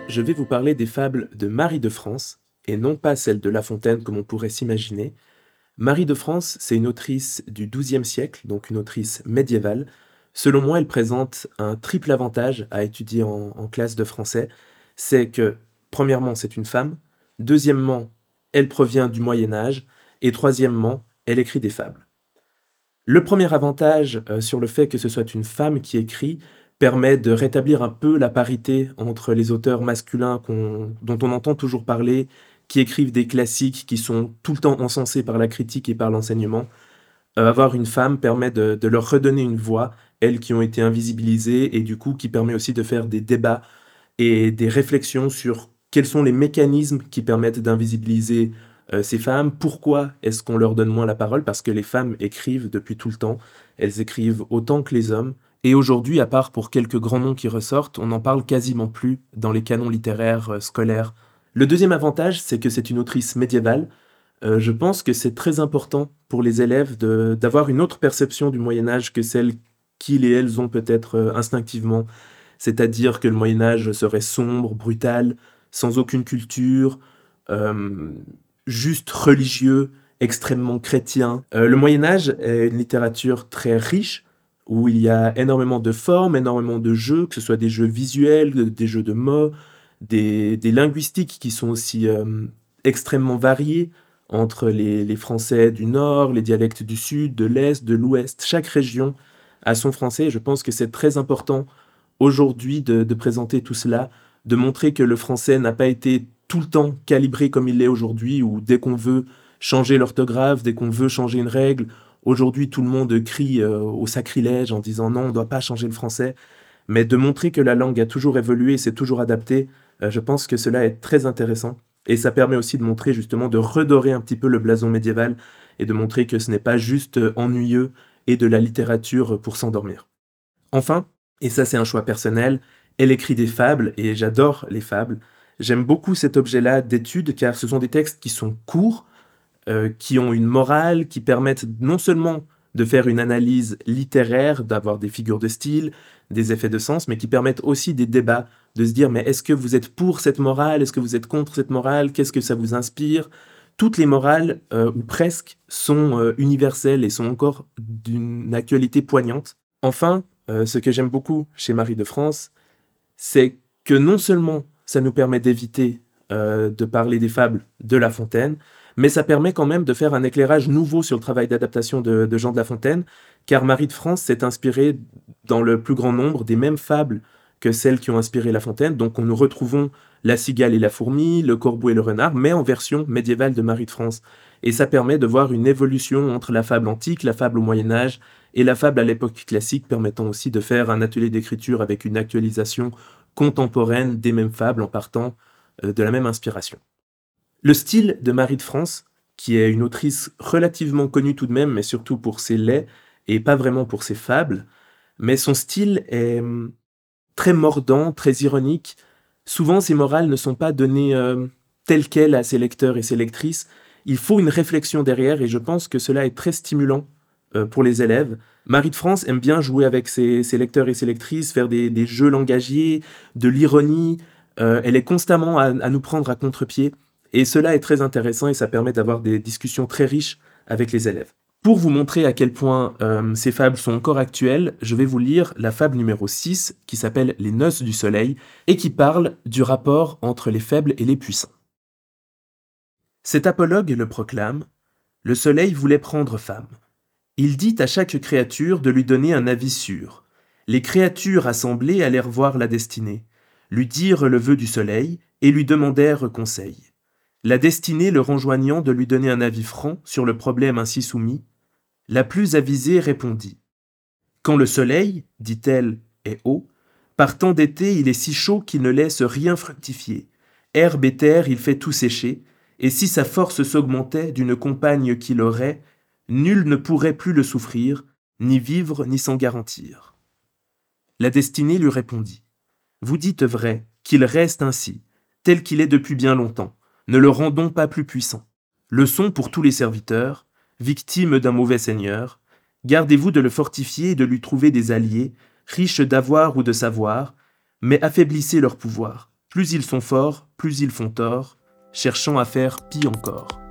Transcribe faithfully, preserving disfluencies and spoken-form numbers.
je vais vous parler des fables de Marie de France, et non pas celles de La Fontaine comme on pourrait s'imaginer. Marie de France, c'est une autrice du douzième siècle, donc une autrice médiévale. Selon moi, elle présente un triple avantage à étudier en, en classe de français. C'est que, premièrement, c'est une femme. Deuxièmement, elle provient du Moyen Âge. Et troisièmement, elle écrit des fables. Le premier avantage euh, sur le fait que ce soit une femme qui écrit permet de rétablir un peu la parité entre les auteurs masculins qu'on- dont on entend toujours parler, qui écrivent des classiques qui sont tout le temps encensés par la critique et par l'enseignement. Euh, avoir une femme permet de, de leur redonner une voix, elles qui ont été invisibilisées, et du coup qui permet aussi de faire des débats et des réflexions sur quels sont les mécanismes qui permettent d'invisibiliser euh, ces femmes, pourquoi est-ce qu'on leur donne moins la parole, parce que les femmes écrivent depuis tout le temps, elles écrivent autant que les hommes, et aujourd'hui, à part pour quelques grands noms qui ressortent, on n'en parle quasiment plus dans les canons littéraires euh, scolaires. Le deuxième avantage, c'est que c'est une autrice médiévale. Euh, je pense que c'est très important pour les élèves de- d'avoir une autre perception du Moyen Âge que celle qu'ils et elles ont peut-être euh, instinctivement, c'est-à-dire que le Moyen Âge serait sombre, brutal, sans aucune culture, euh, juste religieux, extrêmement chrétien. Euh, le Moyen Âge est une littérature très riche, où il y a énormément de formes, énormément de jeux, que ce soit des jeux visuels, des jeux de mots, des, des linguistiques qui sont aussi euh, extrêmement variées entre les, les Français du Nord, les dialectes du Sud, de l'Est, de l'Ouest. Chaque région a son français, et je pense que c'est très important aujourd'hui de, de présenter tout cela, de montrer que le français n'a pas été tout le temps calibré comme il l'est aujourd'hui, où dès qu'on veut changer l'orthographe, dès qu'on veut changer une règle, aujourd'hui tout le monde crie euh, au sacrilège en disant non, on ne doit pas changer le français, mais de montrer que la langue a toujours évolué, s'est toujours adaptée, euh, je pense que cela est très intéressant. Et ça permet aussi de montrer justement, de redorer un petit peu le blason médiéval et de montrer que ce n'est pas juste euh, ennuyeux et de la littérature pour s'endormir. Enfin, et ça c'est un choix personnel, elle écrit des fables et j'adore les fables. J'aime beaucoup cet objet-là d'étude car ce sont des textes qui sont courts, euh, qui ont une morale, qui permettent non seulement de faire une analyse littéraire, d'avoir des figures de style, des effets de sens, mais qui permettent aussi des débats, de se dire mais est-ce que vous êtes pour cette morale, est-ce que vous êtes contre cette morale, qu'est-ce que ça vous inspire? Toutes les morales, euh, ou presque, sont euh, universelles et sont encore d'une actualité poignante. Enfin, euh, ce que j'aime beaucoup chez Marie de France, c'est que non seulement ça nous permet d'éviter euh, de parler des fables de La Fontaine, mais ça permet quand même de faire un éclairage nouveau sur le travail d'adaptation de, de Jean de La Fontaine, car Marie de France s'est inspirée dans le plus grand nombre des mêmes fables que celles qui ont inspiré La Fontaine, donc nous retrouvons la cigale et la fourmi, le corbeau et le renard, mais en version médiévale de Marie de France. Et ça permet de voir une évolution entre la fable antique, la fable au Moyen Âge et la fable à l'époque classique, permettant aussi de faire un atelier d'écriture avec une actualisation contemporaine des mêmes fables en partant euh, de la même inspiration. Le style de Marie de France, qui est une autrice relativement connue tout de même, mais surtout pour ses laits et pas vraiment pour ses fables, mais son style est hum, très mordant, très ironique. Souvent, ses morales ne sont pas données euh, telles quelles à ses lecteurs et ses lectrices. Il faut une réflexion derrière et je pense que cela est très stimulant euh, pour les élèves. Marie de France aime bien jouer avec ses, ses lecteurs et ses lectrices, faire des, des jeux langagiers, de l'ironie. Euh, elle est constamment à, à nous prendre à contre-pied et cela est très intéressant et ça permet d'avoir des discussions très riches avec les élèves. Pour vous montrer à quel point euh, ces fables sont encore actuelles, je vais vous lire la fable numéro six qui s'appelle Les Noces du Soleil et qui parle du rapport entre les faibles et les puissants. Cet apologue le proclame: Le soleil voulait prendre femme. Il dit à chaque créature de lui donner un avis sûr. Les créatures assemblées allèrent voir la destinée, lui dirent le vœu du soleil et lui demandèrent conseil. La destinée le renjoignant de lui donner un avis franc sur le problème ainsi soumis, la plus avisée répondit: Quand le soleil, dit-elle, est haut, par temps d'été il est si chaud qu'il ne laisse rien fructifier. Herbe et terre il fait tout sécher, et si sa force s'augmentait d'une compagne qu'il aurait, nul ne pourrait plus le souffrir, ni vivre ni s'en garantir. La destinée lui répondit: Vous dites vrai, qu'il reste ainsi, tel qu'il est depuis bien longtemps, ne le rendons pas plus puissant. Leçon pour tous les serviteurs, victimes d'un mauvais seigneur, gardez-vous de le fortifier et de lui trouver des alliés, riches d'avoir ou de savoir, mais affaiblissez leur pouvoir. Plus ils sont forts, plus ils font tort, cherchant à faire pis encore.